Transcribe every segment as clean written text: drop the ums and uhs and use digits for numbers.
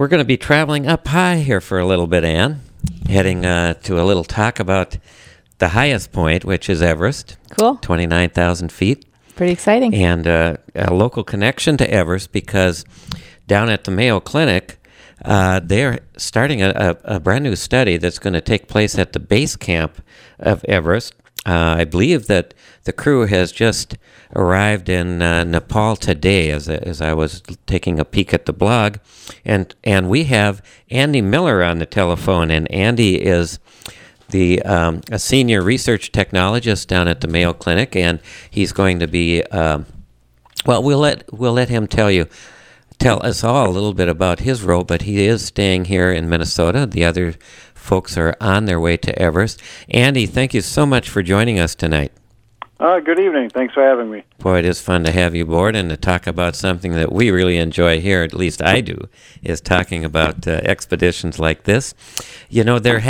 We're going to be traveling up high here for a little bit, Ann, heading to a little talk about the highest point, which is Everest. Cool. 29,000 feet. Pretty exciting. And a local connection to Everest because down at the Mayo Clinic, they're starting a brand new study that's going to take place at the base camp of Everest. I believe that the crew has just arrived in Nepal today as I was taking a peek at the blog. And we have Andy Miller on the telephone, and Andy is a senior research technologist down at the Mayo Clinic, and he's going to be, we'll let him tell us all a little bit about his role, but he is staying here in Minnesota. The other folks are on their way to Everest. Andy, thank you so much for joining us tonight. Good evening. Thanks for having me. Boy, it is fun to have you aboard and to talk about something that we really enjoy here, at least I do, is talking about expeditions like this. You know, there's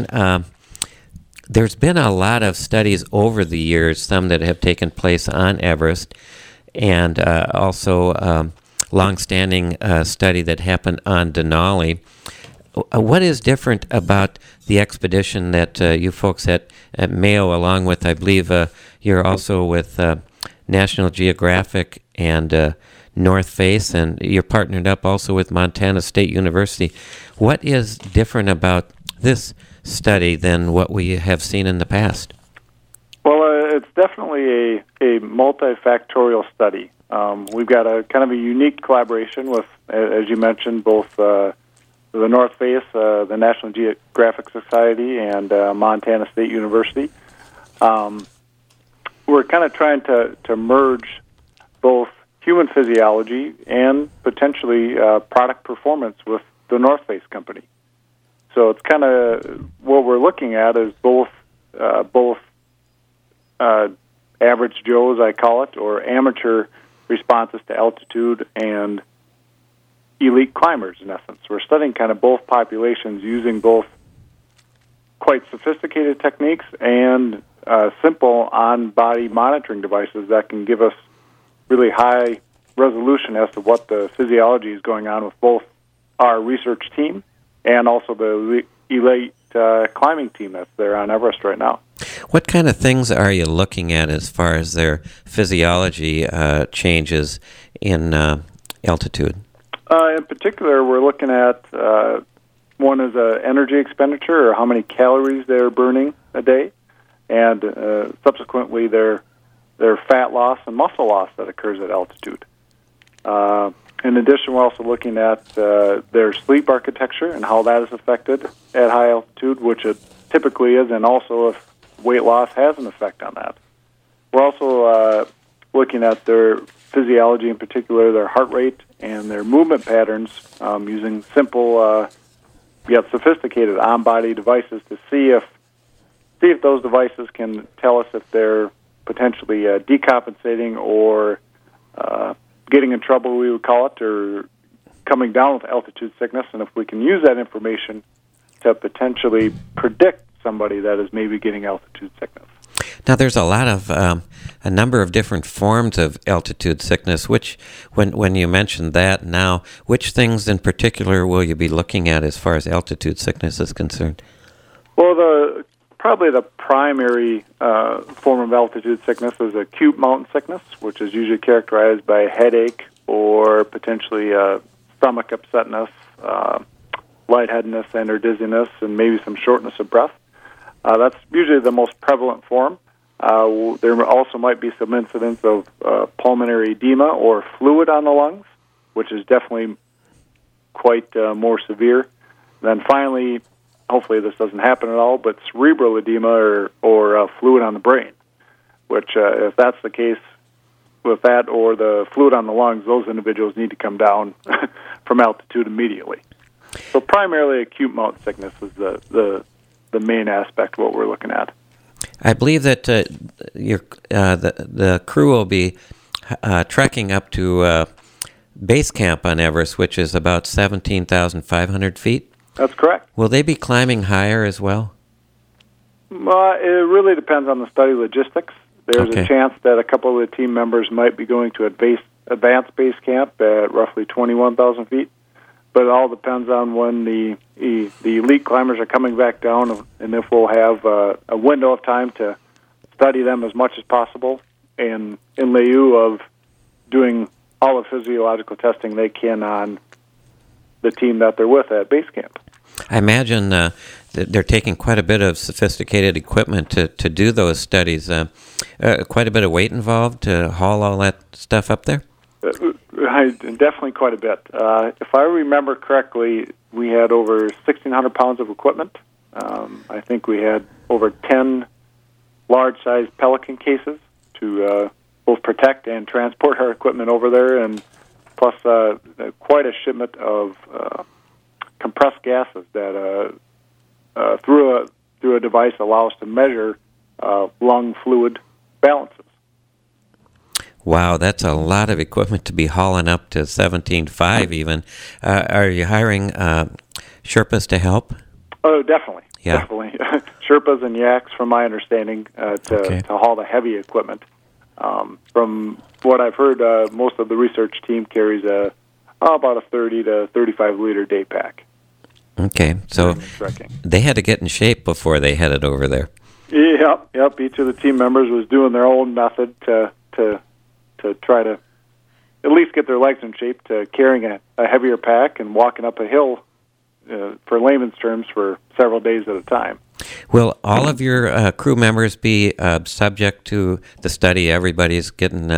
been a lot of studies over the years, some that have taken place on Everest, and also long-standing study that happened on Denali. What is different about the expedition that you folks at Mayo, along with, I believe, you're also with National Geographic and North Face, and you're partnered up also with Montana State University. What is different about this study than what we have seen in the past? Well, it's definitely a multifactorial study. We've got a kind of a unique collaboration with, as you mentioned, both the North Face, the National Geographic Society, and Montana State University. We're kind of trying to merge both human physiology and potentially product performance with the North Face company. So it's kind of what we're looking at is both average Joes, I call it, or amateur responses to altitude, and elite climbers, in essence. We're studying kind of both populations using both quite sophisticated techniques and simple on-body monitoring devices that can give us really high resolution as to what the physiology is going on with both our research team and also the elite climbing team that's there on Everest right now. What kind of things are you looking at as far as their physiology changes in altitude? In particular, we're looking at one is energy expenditure, or how many calories they're burning a day, and subsequently their fat loss and muscle loss that occurs at altitude. In addition, we're also looking at their sleep architecture and how that is affected at high altitude, which it typically is, and also if weight loss has an effect on that. We're also looking at their physiology, in particular their heart rate and their movement patterns, using simple yet sophisticated on-body devices to see if those devices can tell us if they're potentially decompensating or getting in trouble, we would call it, or coming down with altitude sickness, and if we can use that information to potentially predict somebody that is maybe getting altitude sickness. Now, there's a number of different forms of altitude sickness. When you mentioned that now, which things in particular will you be looking at as far as altitude sickness is concerned? Well, probably the primary form of altitude sickness is acute mountain sickness, which is usually characterized by headache or potentially stomach upsetness, lightheadedness and or dizziness, and maybe some shortness of breath. That's usually the most prevalent form. There also might be some incidents of pulmonary edema or fluid on the lungs, which is definitely quite more severe. Then finally, hopefully this doesn't happen at all, but cerebral edema or fluid on the brain, which if that's the case with that or the fluid on the lungs, those individuals need to come down from altitude immediately. So primarily acute mountain sickness is the main aspect of what we're looking at. I believe that the crew will be trekking up to base camp on Everest, which is about 17,500 feet. That's correct. Will they be climbing higher as well? It really depends on the study logistics. There's a chance that a couple of the team members might be going to advanced base camp at roughly 21,000 feet. but it all depends on when the elite climbers are coming back down, and if we'll have a window of time to study them as much as possible, and in lieu of doing all the physiological testing they can on the team that they're with at base camp. I imagine that they're taking quite a bit of sophisticated equipment to do those studies. Quite a bit of weight involved to haul all that stuff up there? Definitely quite a bit. If I remember correctly, we had over 1,600 pounds of equipment. I think we had over 10 large-sized Pelican cases to both protect and transport our equipment over there, and plus quite a shipment of compressed gases that through a device allow us to measure lung fluid balances. Wow, that's a lot of equipment to be hauling up to 17.5 even. Are you hiring Sherpas to help? Oh, definitely. Yeah. Definitely. Sherpas and yaks, from my understanding, to haul the heavy equipment. From what I've heard, most of the research team carries about a 30 to 35 liter day pack. Okay, so they had to get in shape before they headed over there. Yep. Each of the team members was doing their own method to try to at least get their legs in shape to carrying a heavier pack and walking up a hill, for layman's terms, for several days at a time. Will all of your crew members be subject to the study? Everybody's getting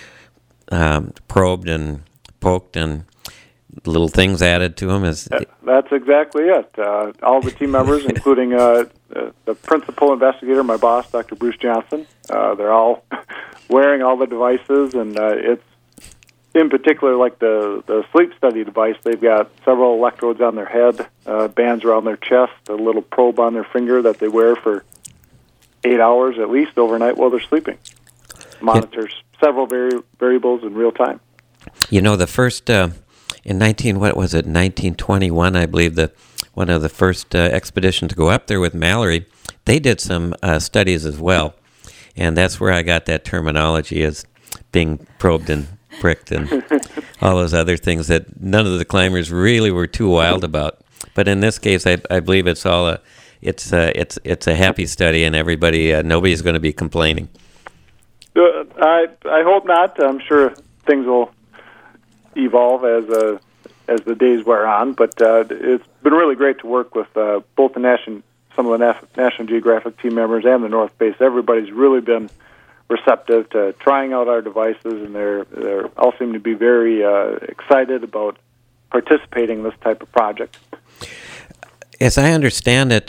probed and poked and little things added to them? That's exactly it. All the team members, including the principal investigator, my boss, Dr. Bruce Johnson, they're all wearing all the devices, and it's in particular like the sleep study device. They've got several electrodes on their head, bands around their chest, a little probe on their finger that they wear for 8 hours at least overnight while they're sleeping. Monitors several variables in real time. You know, the first in 1921, I believe, one of the first expeditions to go up there with Mallory, they did some studies as well, and that's where I got that terminology as being probed and pricked and all those other things that none of the climbers really were too wild about. But in this case, I believe it's all it's a happy study, and nobody's going to be complaining. I hope not. I'm sure things will evolve as the days wear on. But it's been really great to work with both some of the National Geographic team members and the North Base. Everybody's really been receptive to trying out our devices, and they're all seem to be very excited about participating in this type of project. As I understand it,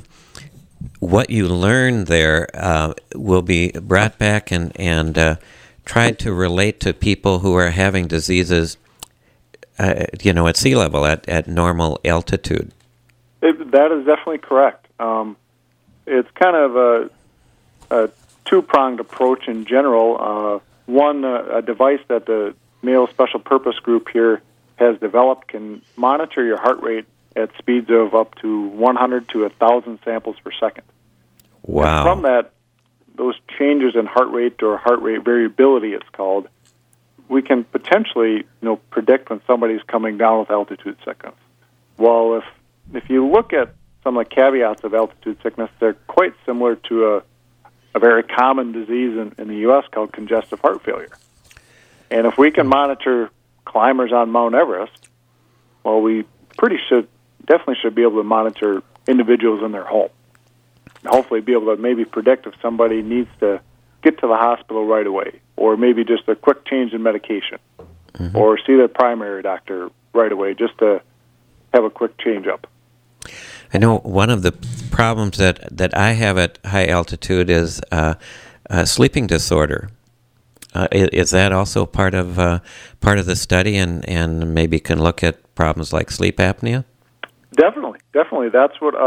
what you learn there will be brought back and tried to relate to people who are having diseases, at sea level, at normal altitude. That is definitely correct. It's kind of a two-pronged approach in general. One, a device that the Mayo Special Purpose Group here has developed can monitor your heart rate at speeds of up to 100 to 1,000 samples per second. Wow. And from that, those changes in heart rate, or heart rate variability it's called, we can potentially predict when somebody's coming down with altitude sickness. Well, if you look at some of the caveats of altitude sickness, they're quite similar to a very common disease in the U.S. called congestive heart failure. And if we can monitor climbers on Mount Everest, well, we definitely should be able to monitor individuals in their home. And hopefully be able to maybe predict if somebody needs to get to the hospital right away, or maybe just a quick change in medication, or see their primary doctor right away just to have a quick change up. I know one of the problems that I have at high altitude is sleeping disorder. Is that also part of the study, and maybe can look at problems like sleep apnea? Definitely. That's what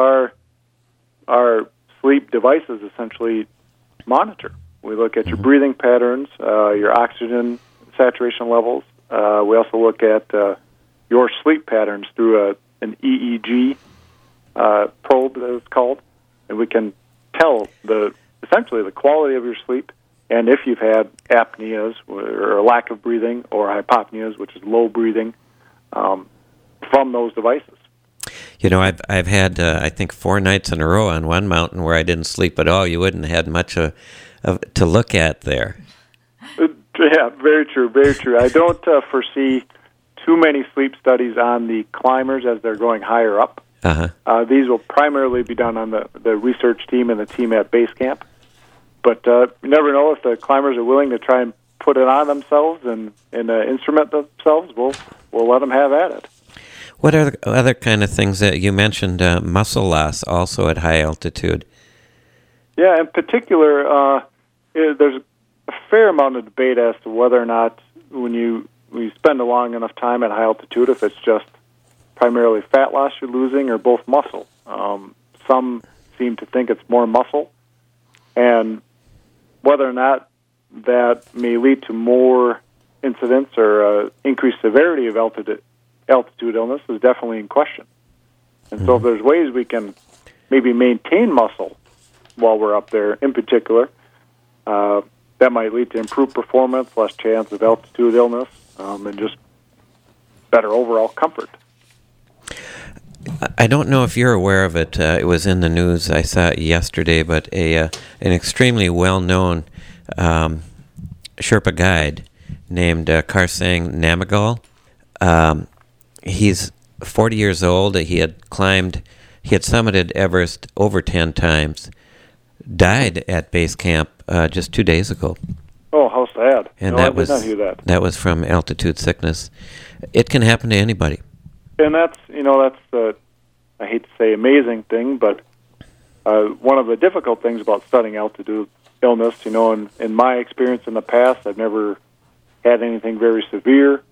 our sleep devices essentially monitor. We look at your breathing patterns, your oxygen saturation levels. We also look at your sleep patterns through an EEG probe, that it's called, and we can tell essentially the quality of your sleep, and if you've had apneas or a lack of breathing, or hypopneas, which is low breathing. from those devices. I've had I think 4 nights in a row on one mountain where I didn't sleep at all. You wouldn't have had much to look at there. Yeah, very true, very true. I don't foresee too many sleep studies on the climbers as they're going higher up. These will primarily be done on the research team and the team at base camp. But you never know, if the climbers are willing to try and put it on themselves and instrument themselves, we'll let them have at it. What are the other kind of things that you mentioned? Muscle loss also at high altitude. Yeah, in particular, there's a fair amount of debate as to whether or not when you spend a long enough time at high altitude, if it's just primarily fat loss you're losing or both muscle. Some seem to think it's more muscle, and whether or not that may lead to more incidents or increased severity of altitude illness is definitely in question. And so if there's ways we can maybe maintain muscle while we're up there in particular, that might lead to improved performance, less chance of altitude illness, and just better overall comfort. I don't know if you're aware of it. It was in the news. I saw it yesterday, but an extremely well-known Sherpa guide named Karsang Namagal. He's 40 years old. He had summited Everest over 10 times, died at base camp just 2 days ago. Oh, how sad. And I did not hear that. That was from altitude sickness. It can happen to anybody. And that's the, I hate to say amazing thing, but one of the difficult things about studying altitude illness, in my experience in the past, I've never had anything very severe.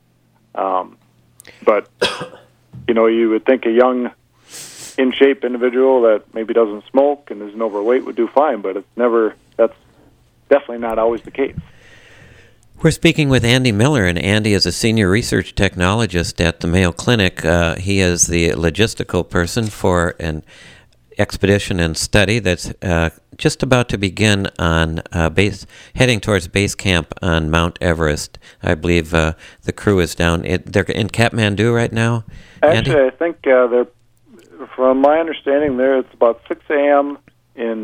But, you would think a young, in-shape individual that maybe doesn't smoke and isn't overweight would do fine, but that's definitely not always the case. We're speaking with Andy Miller, and Andy is a senior research technologist at the Mayo Clinic. He is the logistical person for an expedition and study that's just about to begin on heading towards base camp on Mount Everest. I believe the crew is down. They're in Kathmandu right now. Actually, Andy? I think they're, from my understanding, it's about 6 a.m. in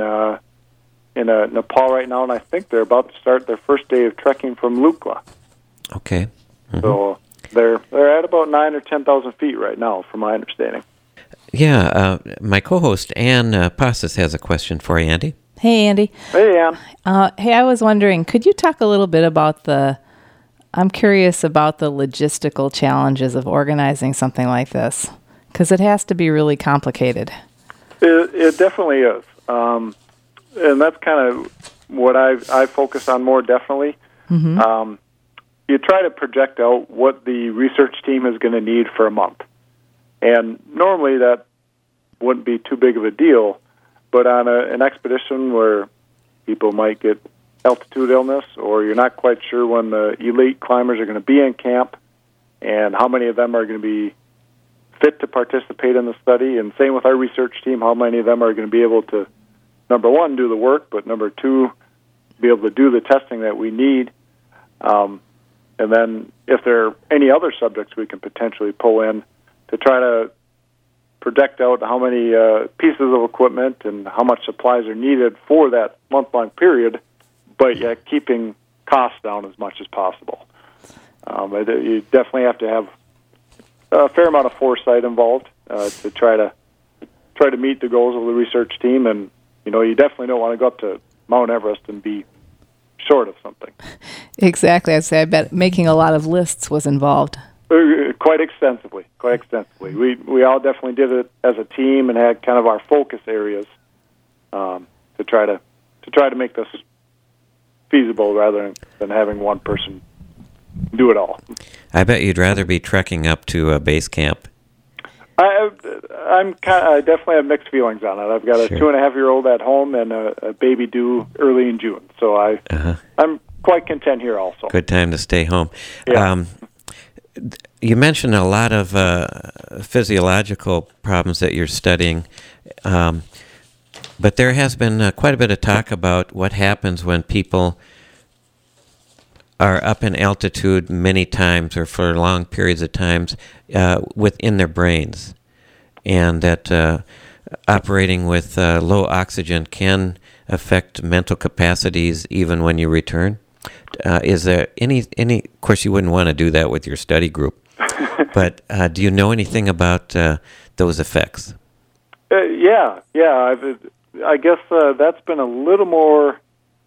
Nepal right now, and I think they're about to start their first day of trekking from Lukla. Okay. Mm-hmm. So they're at about 9,000 or 10,000 feet right now, from my understanding. Yeah, my co-host Ann Pasas has a question for you, Andy. Hey, Andy. Hey, Ann. Hey, I was wondering, could you talk a little bit about I'm curious about the logistical challenges of organizing something like this, because it has to be really complicated. It definitely is. And that's kind of what I focus on more, definitely. Mm-hmm. You try to project out what the research team is going to need for a month. And normally that wouldn't be too big of a deal, but on an expedition where people might get altitude illness, or you're not quite sure when the elite climbers are going to be in camp and how many of them are going to be fit to participate in the study, and same with our research team, how many of them are going to be able to, number one, do the work, but number two, be able to do the testing that we need. And then if there are any other subjects we can potentially pull in to try to project out how many pieces of equipment and how much supplies are needed for that month-long period, but yet keeping costs down as much as possible. You definitely have to have a fair amount of foresight involved to try to meet the goals of the research team, and you definitely don't want to go up to Mount Everest and be short of something. Exactly. I'd say I bet making a lot of lists was involved. Quite extensively. We all definitely did it as a team and had kind of our focus areas to try to make this feasible rather than having one person do it all. I bet you'd rather be trekking up to base camp. I definitely have mixed feelings on it. I've got a 2.5-year-old at home and a baby due early in June, so I'm quite content here also. Good time to stay home. Yeah. You mentioned a lot of physiological problems that you're studying, but there has been quite a bit of talk about what happens when people are up in altitude many times or for long periods of times within their brains, and that operating with low oxygen can affect mental capacities even when you return. Is there any? Of course, you wouldn't want to do that with your study group, but do you know anything about those effects? Yeah. I guess that's been a little more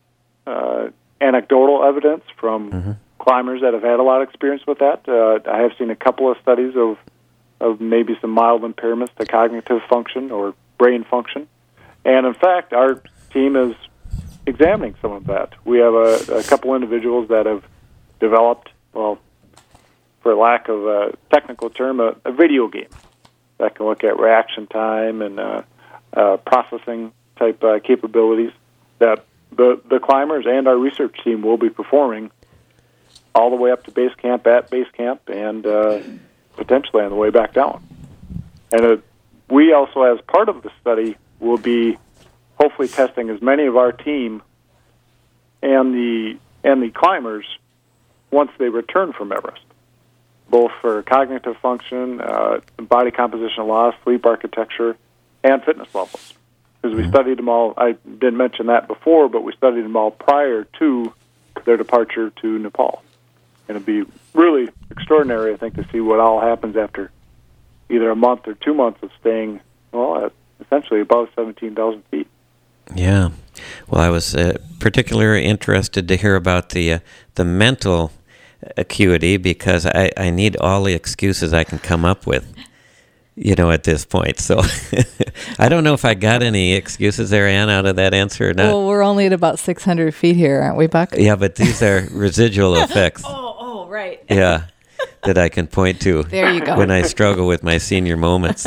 anecdotal evidence from climbers that have had a lot of experience with that. I have seen a couple of studies of maybe some mild impairments to cognitive function or brain function. And in fact, our team is examining some of that. We have a couple individuals that have developed, well, for lack of a technical term, a video game that can look at reaction time and processing type capabilities that the climbers and our research team will be performing all the way up to base camp, at base camp, and potentially on the way back down. And we also, as part of the study, will be hopefully testing as many of our team and the climbers once they return from Everest, both for cognitive function, body composition loss, sleep architecture, and fitness levels. Because we studied them all, I didn't mention that before, but we studied them all prior to their departure to Nepal. And it'd be really extraordinary, I think, to see what all happens after either a month or 2 months of staying, well, at essentially above 17,000 feet. Yeah. Well, I was particularly interested to hear about the mental acuity, because I need all the excuses I can come up with, at this point. So I don't know if I got any excuses there, Ann, out of that answer or not. Well, we're only at about 600 feet here, aren't we, Buck? Yeah, but these are residual effects. Oh, right. Yeah, that I can point to. There you go. When I struggle with my senior moments.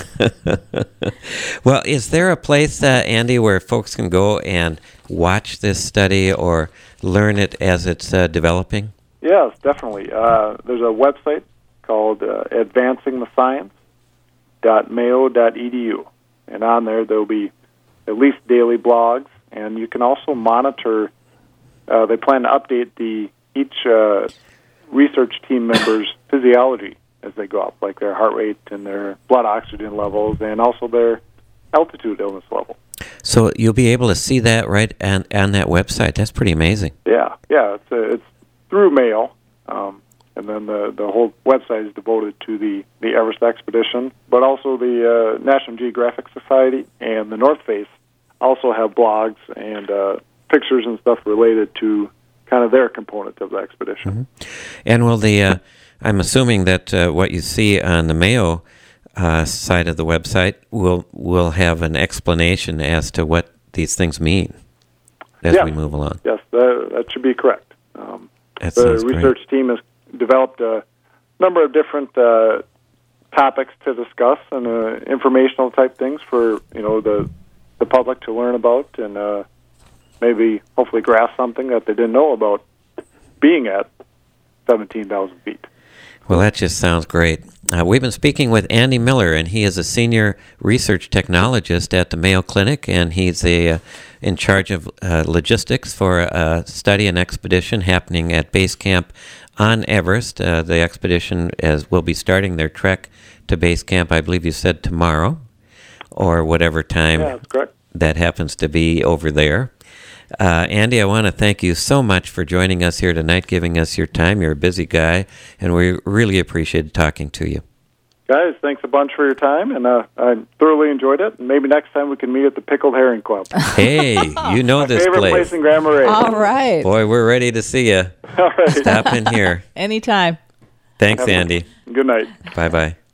Well, is there a place, Andy, where folks can go and watch this study or learn it as it's developing? Yes, definitely. There's a website called advancingthescience.mayo.edu, and on there will be at least daily blogs, and you can also monitor. They plan to update each research team member's physiology as they go up, like their heart rate and their blood oxygen levels, and also their altitude illness level. So you'll be able to see that right on that website. That's pretty amazing. Yeah, it's through Mayo, and then the whole website is devoted to the Everest expedition, but also the National Geographic Society and the North Face also have blogs and pictures and stuff related to kind of their component of the expedition. And will I'm assuming that what you see on the Mayo side of the website will have an explanation as to what these things mean as we move along. Yes, that should be correct. The research team has developed a number of different topics to discuss and informational type things for the public to learn about and maybe hopefully grasp something that they didn't know about being at 17,000 feet. Well, that just sounds great. We've been speaking with Andy Miller, and he is a senior research technologist at the Mayo Clinic, and he's in charge of logistics for a study and expedition happening at base camp on Everest. The expedition will be starting their trek to base camp, I believe you said tomorrow, or whatever time that's correct. That happens to be over there. Andy, I want to thank you so much for joining us here tonight, giving us your time. You're a busy guy, and we really appreciate talking to you. Guys, thanks a bunch for your time, and I thoroughly enjoyed it. And maybe next time we can meet at the Pickled Herring Club. Hey, you know this favorite place in Grand Marais. All right. Boy, we're ready to see you. All right. Stop in here. Anytime. Thanks, Andy. Good night. Bye-bye.